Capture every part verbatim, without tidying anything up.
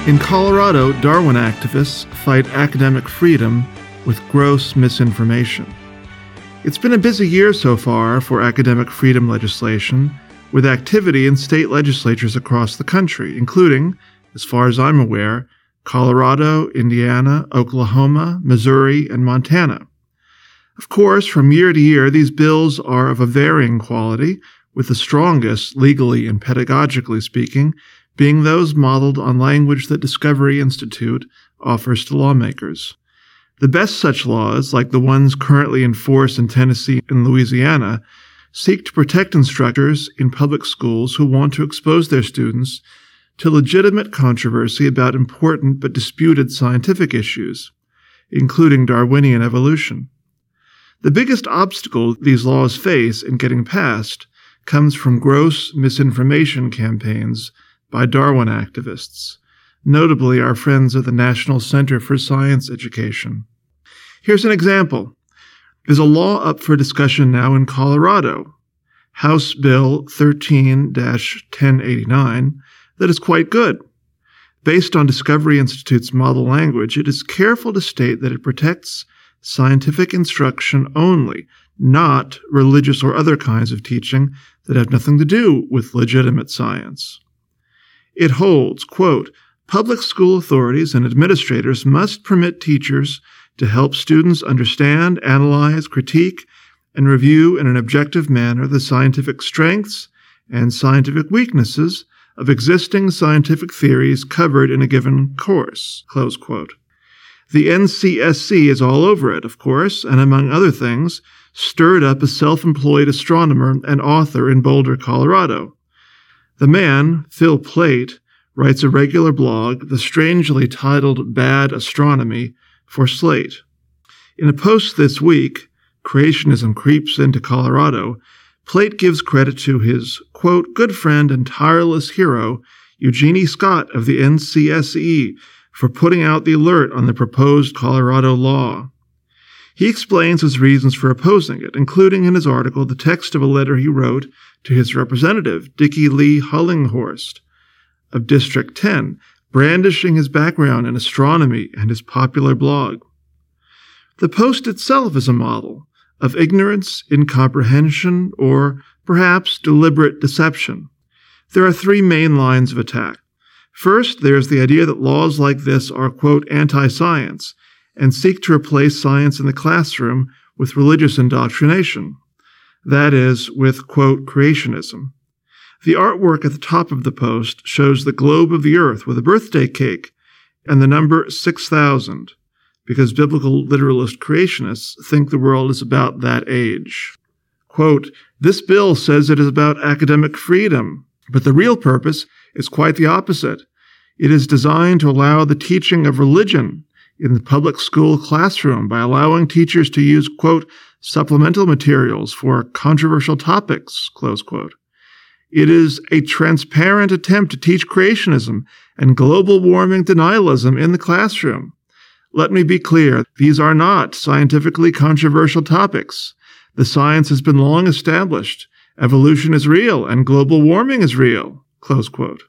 In Colorado, Darwin activists fight academic freedom with gross misinformation. It's been a busy year so far for academic freedom legislation, with activity in state legislatures across the country, including, as far as I'm aware, Colorado, Indiana, Oklahoma, Missouri, and Montana. Of course, from year to year, these bills are of a varying quality, with the strongest, legally and pedagogically speaking, being those modeled on language that Discovery Institute offers to lawmakers. The best such laws, like the ones currently in force in Tennessee and Louisiana, seek to protect instructors in public schools who want to expose their students to legitimate controversy about important but disputed scientific issues, including Darwinian evolution. The biggest obstacle these laws face in getting passed comes from gross misinformation campaigns by Darwin activists, notably our friends at the National Center for Science Education. Here's an example. There's a law up for discussion now in Colorado, House Bill thirteen dash ten eighty-nine, that is quite good. Based on Discovery Institute's model language, it is careful to state that it protects scientific instruction only, not religious or other kinds of teaching that have nothing to do with legitimate science. It holds, quote, public school authorities and administrators must permit teachers to help students understand, analyze, critique, and review in an objective manner the scientific strengths and scientific weaknesses of existing scientific theories covered in a given course, close quote. The N C S C is all over it, of course, and among other things, stirred up a self-employed astronomer and author in Boulder, Colorado. The man, Phil Plait, writes a regular blog, the strangely titled Bad Astronomy, for Slate. In a post this week, Creationism Creeps into Colorado, Plait gives credit to his, quote, good friend and tireless hero, Eugenie Scott of the N C S E, for putting out the alert on the proposed Colorado law. He explains his reasons for opposing it, including in his article the text of a letter he wrote to his representative, Dickie Lee Hullinghorst of District ten, brandishing his background in astronomy and his popular blog. The post itself is a model of ignorance, incomprehension, or perhaps deliberate deception. There are three main lines of attack. First, there's the idea that laws like this are, quote, anti-science, and seek to replace science in the classroom with religious indoctrination. That is, with, quote, creationism. The artwork at the top of the post shows the globe of the earth with a birthday cake and the number six thousand, because biblical literalist creationists think the world is about that age. Quote, this bill says it is about academic freedom, but the real purpose is quite the opposite. It is designed to allow the teaching of religion in the public school classroom by allowing teachers to use, quote, supplemental materials for controversial topics, close quote. It is a transparent attempt to teach creationism and global warming denialism in the classroom. Let me be clear, these are not scientifically controversial topics. The science has been long established. Evolution is real and global warming is real, close quote.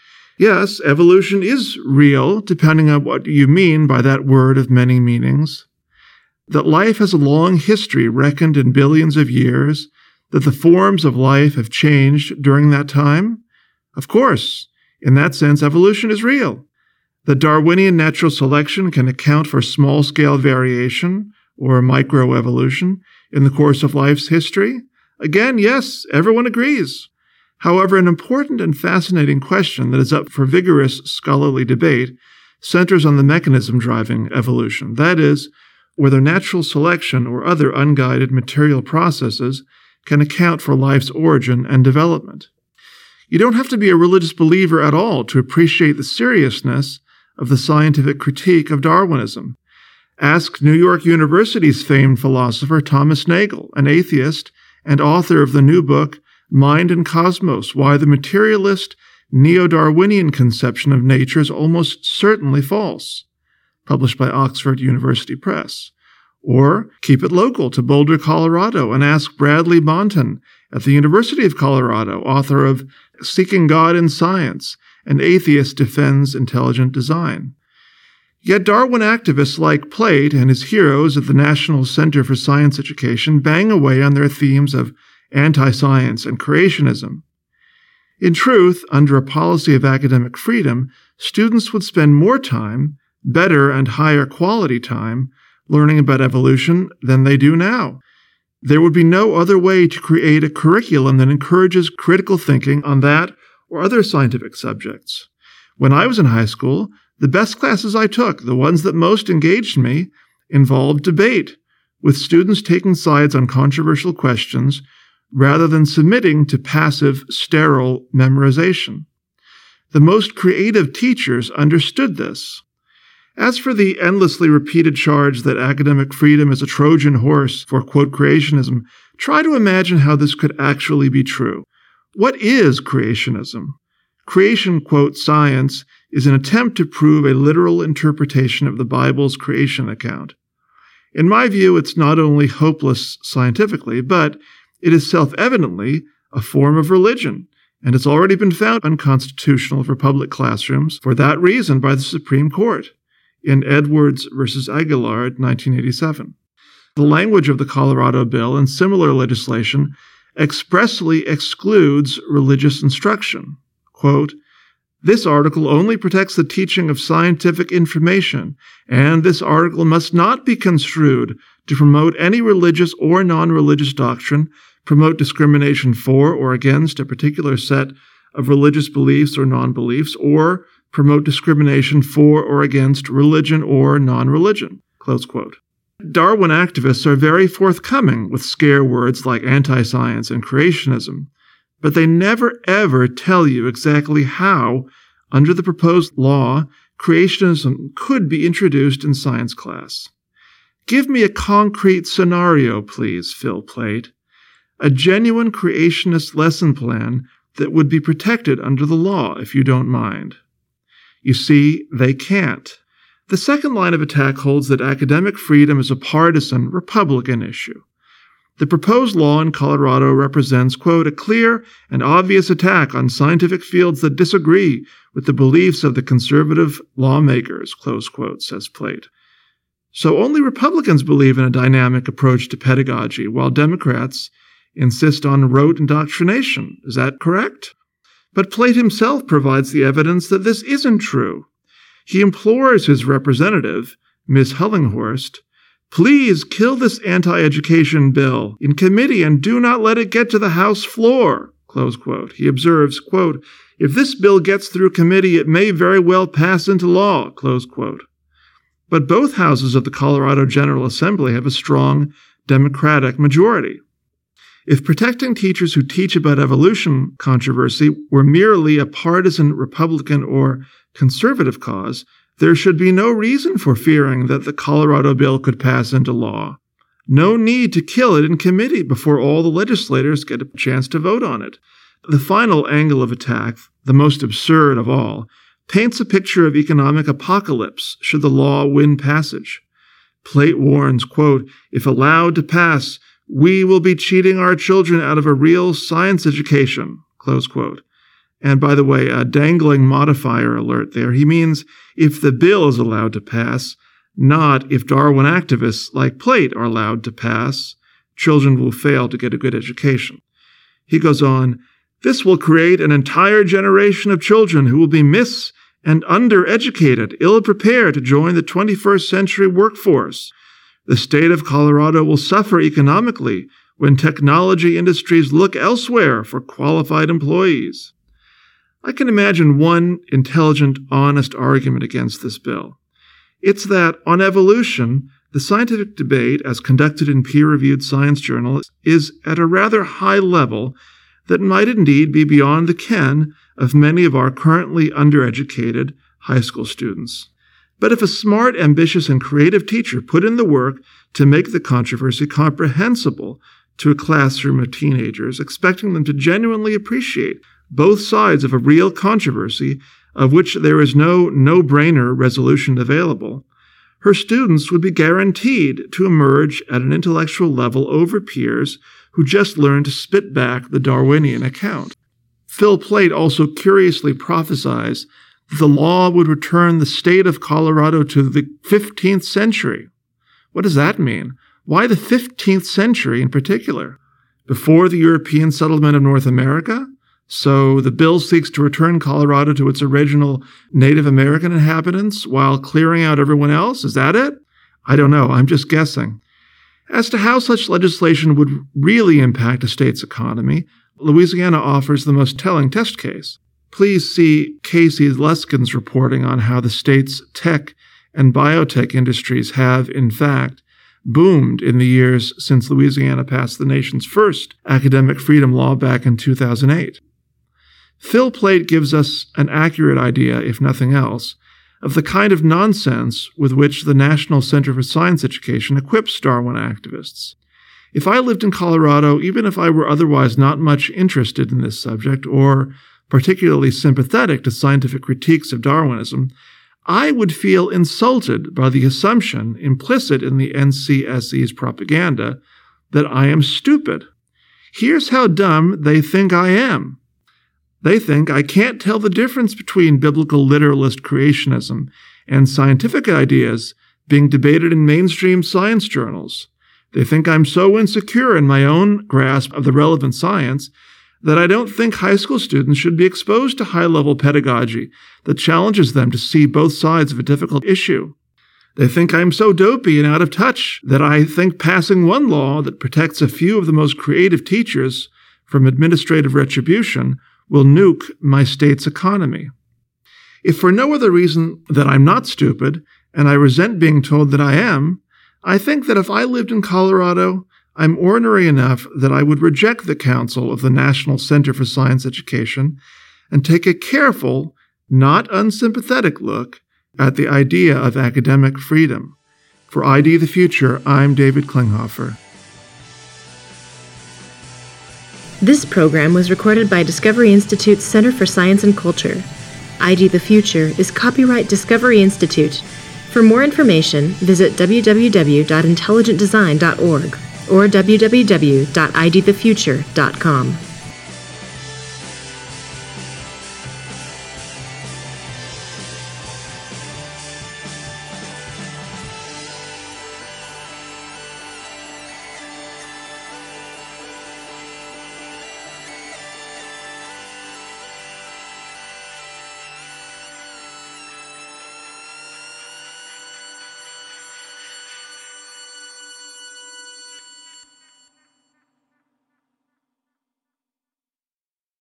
Yes, evolution is real, depending on what you mean by that word of many meanings. That life has a long history reckoned in billions of years, that the forms of life have changed during that time? Of course, in that sense, evolution is real. That Darwinian natural selection can account for small-scale variation, or microevolution, in the course of life's history? Again, yes, everyone agrees. However, an important and fascinating question that is up for vigorous scholarly debate centers on the mechanism driving evolution, that is, whether natural selection or other unguided material processes can account for life's origin and development. You don't have to be a religious believer at all to appreciate the seriousness of the scientific critique of Darwinism. Ask New York University's famed philosopher Thomas Nagel, an atheist and author of the new book, Mind and Cosmos, Why the Materialist Neo-Darwinian Conception of Nature is Almost Certainly False, published by Oxford University Press. Or keep it local to Boulder, Colorado, and ask Bradley Bonton at the University of Colorado, author of Seeking God in Science, an atheist defends intelligent design. Yet Darwin activists like Plait and his heroes at the National Center for Science Education bang away on their themes of anti-science and creationism. In truth, under a policy of academic freedom, students would spend more time, better and higher quality time, learning about evolution than they do now. There would be no other way to create a curriculum that encourages critical thinking on that or other scientific subjects. When I was in high school, the best classes I took, the ones that most engaged me, involved debate, with students taking sides on controversial questions rather than submitting to passive, sterile memorization. The most creative teachers understood this. As for the endlessly repeated charge that academic freedom is a Trojan horse for, quote, creationism, try to imagine how this could actually be true. What is creationism? Creation, quote, science, is an attempt to prove a literal interpretation of the Bible's creation account. In my view, it's not only hopeless scientifically, but it is self-evidently a form of religion, and it's already been found unconstitutional for public classrooms for that reason by the Supreme Court in Edwards versus Aguilar, nineteen eighty-seven. The language of the Colorado bill and similar legislation expressly excludes religious instruction. Quote, "This article only protects the teaching of scientific information, and this article must not be construed to promote any religious or non-religious doctrine, promote discrimination for or against a particular set of religious beliefs or non-beliefs, or promote discrimination for or against religion or non-religion." Close quote. Darwin activists are very forthcoming with scare words like anti-science and creationism, but they never ever tell you exactly how, under the proposed law, creationism could be introduced in science class. Give me a concrete scenario, please, Phil Plait. A genuine creationist lesson plan that would be protected under the law, if you don't mind. You see, they can't. The second line of attack holds that academic freedom is a partisan, Republican issue. The proposed law in Colorado represents, quote, "a clear and obvious attack on scientific fields that disagree with the beliefs of the conservative lawmakers," close quote, says Plait. So only Republicans believe in a dynamic approach to pedagogy, while Democrats insist on rote indoctrination. Is that correct? But Plait himself provides the evidence that this isn't true. He implores his representative, Miz Hullinghorst, "Please kill this anti-education bill in committee and do not let it get to the House floor," close quote. He observes, quote, "If this bill gets through committee, it may very well pass into law," close quote. But both houses of the Colorado General Assembly have a strong Democratic majority. If protecting teachers who teach about evolution controversy were merely a partisan Republican or conservative cause, there should be no reason for fearing that the Colorado bill could pass into law. No need to kill it in committee before all the legislators get a chance to vote on it. The final angle of attack, the most absurd of all, paints a picture of economic apocalypse should the law win passage. Plait warns, quote, "If allowed to pass, we will be cheating our children out of a real science education," close quote. And by the way, a dangling modifier alert there. He means if the bill is allowed to pass, not if Darwin activists like Plait are allowed to pass, children will fail to get a good education. He goes on, "This will create an entire generation of children who will be mis- and undereducated, ill-prepared to join the twenty-first century workforce. The state of Colorado will suffer economically when technology industries look elsewhere for qualified employees." I can imagine one intelligent, honest argument against this bill. It's that, on evolution, the scientific debate, as conducted in peer-reviewed science journals, is at a rather high level that might indeed be beyond the ken of many of our currently undereducated high school students. But if a smart, ambitious, and creative teacher put in the work to make the controversy comprehensible to a classroom of teenagers, expecting them to genuinely appreciate both sides of a real controversy of which there is no no-brainer resolution available, her students would be guaranteed to emerge at an intellectual level over peers who just learned to spit back the Darwinian account. Phil Plait also curiously prophesies that the law would return the state of Colorado to the fifteenth century. What does that mean? Why the fifteenth century in particular? Before the European settlement of North America? So the bill seeks to return Colorado to its original Native American inhabitants while clearing out everyone else? Is that it? I don't know. I'm just guessing. As to how such legislation would really impact a state's economy, Louisiana offers the most telling test case. Please see Casey Luskin's reporting on how the state's tech and biotech industries have, in fact, boomed in the years since Louisiana passed the nation's first academic freedom law back in two thousand eight. Phil Plait gives us an accurate idea, if nothing else, of the kind of nonsense with which the National Center for Science Education equips Darwin activists. If I lived in Colorado, even if I were otherwise not much interested in this subject or particularly sympathetic to scientific critiques of Darwinism, I would feel insulted by the assumption implicit in the N C S E's propaganda that I am stupid. Here's how dumb they think I am. They think I can't tell the difference between biblical literalist creationism and scientific ideas being debated in mainstream science journals. They think I'm so insecure in my own grasp of the relevant science that I don't think high school students should be exposed to high-level pedagogy that challenges them to see both sides of a difficult issue. They think I'm so dopey and out of touch that I think passing one law that protects a few of the most creative teachers from administrative retribution will nuke my state's economy. If for no other reason that I'm not stupid, and I resent being told that I am, I think that if I lived in Colorado, I'm ornery enough that I would reject the counsel of the National Center for Science Education and take a careful, not unsympathetic look at the idea of academic freedom. For I D the Future, I'm David Klinghoffer. This program was recorded by Discovery Institute's Center for Science and Culture. I D the Future is copyright Discovery Institute. For more information, visit w w w dot intelligent design dot org or w w w dot i d the future dot com.